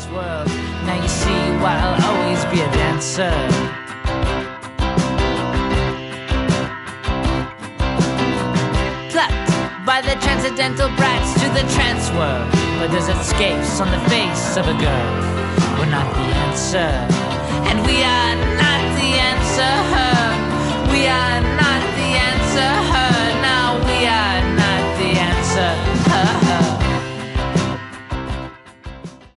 this world. Now you see why I'll always be a dancer. Plucked by the transcendental brats to the trance world, where there's escapes on the face of a girl. We're not the answer, and we are not the answer. We are not